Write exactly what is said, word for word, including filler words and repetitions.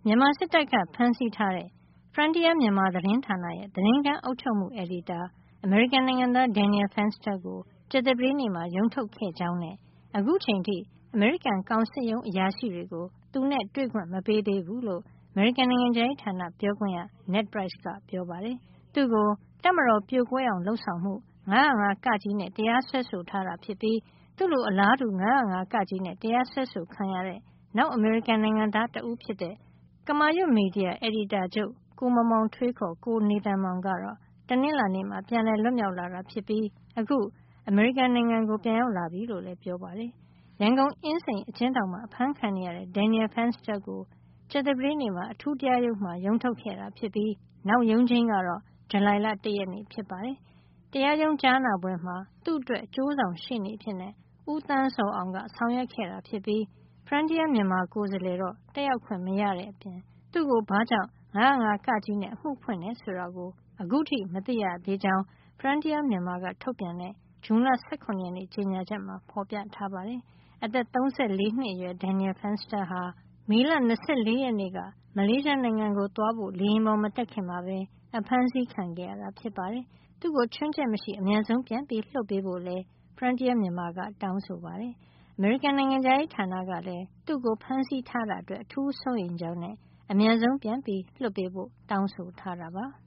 မြန်မာစစ်တပ်ကဖမ်းဆီးထားတဲ့ Frontier Myanmar သတင်းဌာနရဲ့သတင်းခန်းအုပ်ချုပ်မှုအယ်ဒီတာ အမေရိကန်နိုင်ငံသား Daniel Fenster ကိုကြာသပတေးနေ့မှာရုံးထုတ်ခဲ့ကြောင်းနဲ့အခုချိန်ထိအမေရိကန်ကောင်စစ်ရုံးအရာရှိတွေကိုသူနဲ့တွေ့ခွင့်မပေးသေးဘူးလို့အမေရိကန်နိုင်ငံခြားရေးဌာနပြောခွင့်ရ Ned Price ကပြောပါတယ်။သူ့ကိုတပ်မတော်ပြိုကွဲအောင်လုပ်ဆောင်မှု၅၀၅ (က) နဲ့တရားစွဲဆိုထားတာဖြစ်ပြီးသူ့လိုအလားတူ၅၀၅ (က) နဲ့တရားစွဲဆိုခံရတဲ့နောက်အမေရိကန်နိုင်ငံသားတဦးဖြစ်တဲ့ကမာရွတ်မီဒီယာအယ်ဒီတာချုပ်ကိုမောင်မောင်ထွေး ခေါ် ကိုနေသန်မောင်ကတော့တနင်္လာနေ့မှာပြန်လည်လွတ်မြောက်လာတာဖြစ်ပြီးအခုအမေရိကန်နိုင်ငံကိုပြန်ရောက်လာပြီလို့လည်းပြောပါတယ်။ရန်ကုန်အင်းစိန်အကျဉ်းထောင်မှာအဖမ်းခံနေရတဲ့ Daniel Fenster ကိုကြာသပတေးနေ့မှာအထူးတရားရုံးမှာရုံးထုတ်ခဲ့တာဖြစ်ပြီးနောက်ရုံးချိန်းကတော့ဇူလိုင်လတရက်နေ့ဖြစ်ပါတယ်။တရားရုံးကြားနာပွဲမှာသူ့အတွက်အကျိုးဆောင်ရှေ့နေအဖြစ်ဦးသန်းဇော်အောင်ကဆောင်ရွက်ခဲ့တာဖြစ်ပြီး Frontier Myanmar ကိုယ်စားလှယ်တော့တက်ရောက်ခွင့်မရတဲ့အပြင်သူ့ကိုဘာကြောင့်၅၀၅ (က) နဲ့အမှုဖွင့်တယ်ဆိုတာကိုအခုထိမသိရသေးကြောင်း Frontier Myanmar ကထုတ်ပြန်တဲ့ဇွန်လ၁၇ ရက်နေ့ကြေညာချက်မှာဖော်ပြထားပါတယ်။အသက် ၃၄ နှစ်အရွယ် Daniel Fenster ဟာမေလ၂၄ ရက်နေ့ကမလေးရှားနိုင်ငံကိုသွားဖို့လေယာဉ်ပေါ်မတက်ခင်မှာပဲအဖမ်းဆီးခံခဲ့ရတာဖြစ်ပါတယ်။သူ့ကိုချွင်းချက်မရှိအမြန်ဆုံးပြန်လွှတ်ပေးဖို့လည်း Frontier Myanmar ကတောင်းဆိုပါတယ်။အမေရိကန်နိုင်ငံခြားရေးဌာနကလည်းသူ့ကိုဖမ်းဆီးထားတာအတွက်အထူးစိုးရိမ်ကြောင်းနဲ့အမြန်ဆုံးပြန်လွှတ်ပေးဖို့တောင်းဆိုထားတာပါ။